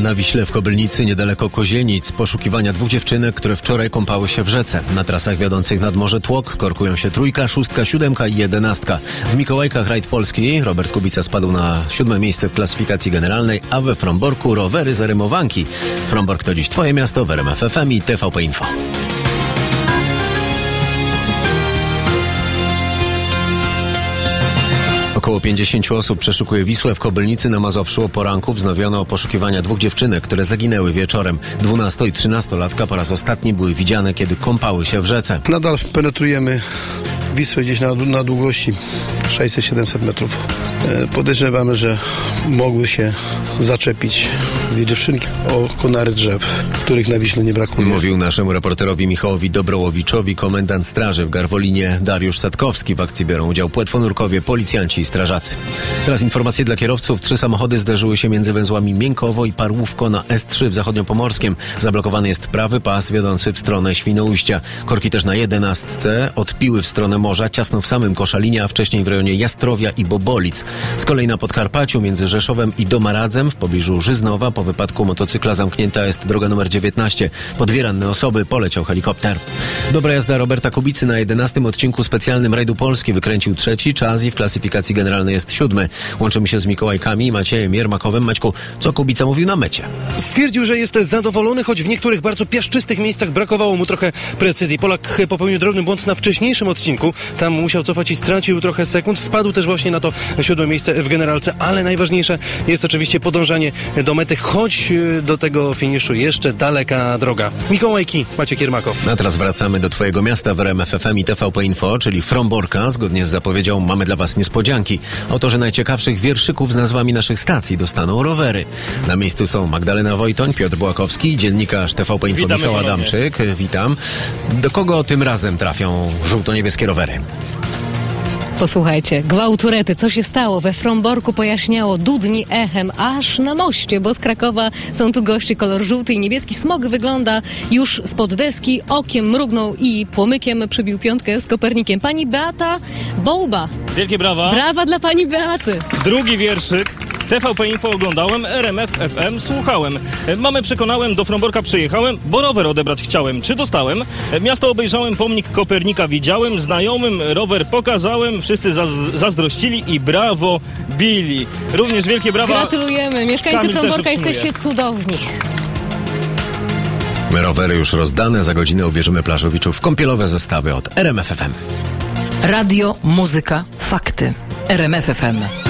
Na Wiśle w Kobylnicy, niedaleko Kozienic, poszukiwania 2 dziewczynek, które wczoraj kąpały się w rzece. Na trasach wiodących nad Morze Tłok korkują się 3, 6, 7 i 11. W Mikołajkach rajd polski Robert Kubica spadł na 7. miejsce w klasyfikacji generalnej, a we Fromborku rowery zarymowanki. Frombork to dziś Twoje miasto w RMF FM i TVP Info. Około 50 osób przeszukuje Wisłę w Kobylnicy na Mazowszu. O poranku wznowiono poszukiwania 2 dziewczynek, które zaginęły wieczorem. 12- i 13-latka po raz ostatni były widziane, kiedy kąpały się w rzece. Nadal penetrujemy Wisłę gdzieś na długości 600-700 metrów. Podejrzewamy, że mogły się zaczepić 2 dziewczynki o konary drzew, których na Wiśle nie brakuje. Mówił naszemu reporterowi Michałowi Dobrołowiczowi komendant straży w Garwolinie Dariusz Satkowski. W akcji biorą udział płetwonurkowie, policjanci i strażacy. Teraz informacje dla kierowców. 3 samochody zderzyły się między węzłami Miękowo i Parłówko na S3 w zachodniopomorskim. Zablokowany jest prawy pas wiodący w stronę Świnoujścia. Korki też na 11 odpiły w stronę morza, ciasno w samym Koszalinie, a wcześniej w rejonie Jastrowia i Bobolic. Z kolei na Podkarpaciu między Rzeszowem i Domaradzem w pobliżu Żyznowa po wypadku motocykla zamknięta jest droga numer 19. Po 2 ranne osoby poleciał helikopter. Dobra jazda Roberta Kubicy na 11. odcinku specjalnym rajdu Polski wykręcił 3. czas i w klasyfikacji generalnej jest 7. Łączymy się z Mikołajkami i Maciejem Jermakowym. Maćku, co Kubica mówił na mecie? Stwierdził, że jest zadowolony, choć w niektórych bardzo piaszczystych miejscach brakowało mu trochę precyzji. Polak popełnił drobny błąd na wcześniejszym odcinku. Tam musiał cofać i stracił trochę sekund. Spadł też właśnie na to 7. miejsce w generalce, ale najważniejsze jest oczywiście podążanie do mety, choć do tego finiszu jeszcze daleka droga. Mikołajki, Maciek Jermakow. A teraz wracamy do Twojego miasta w RMF FM i TVP Info, czyli Fromborka. Zgodnie z zapowiedzią mamy dla Was niespodzianki. Autorzy najciekawszych wierszyków z nazwami naszych stacji dostaną rowery. Na miejscu są Magdalena Wojtoń, Piotr Błakowski, dziennikarz TVP Info Michał Adamczyk. Witam. Do kogo tym razem trafią żółto-niebieskie rowery? Posłuchajcie, gwałturety, co się stało? We Fromborku pojaśniało dudni echem aż na moście, bo z Krakowa są tu goście, kolor żółty i niebieski. Smog wygląda już spod deski, okiem mrugnął i płomykiem przybił 5 z Kopernikiem. Pani Beata Bołba. Wielkie brawa. Brawa dla pani Beaty. Drugi wierszyk. TVP Info oglądałem, RMF FM słuchałem. Mamę przekonałem, do Fromborka przyjechałem, bo rower odebrać chciałem. Czy dostałem? Miasto obejrzałem, pomnik Kopernika widziałem, znajomym rower pokazałem, wszyscy zazdrościli i brawo bili. Również wielkie brawa. Gratulujemy. Mieszkańcy Kamil Fromborka, jesteście cudowni. Rowery już rozdane, za godzinę ubierzemy plażowiczów w kąpielowe zestawy od RMF FM. Radio, muzyka, fakty. RMF FM.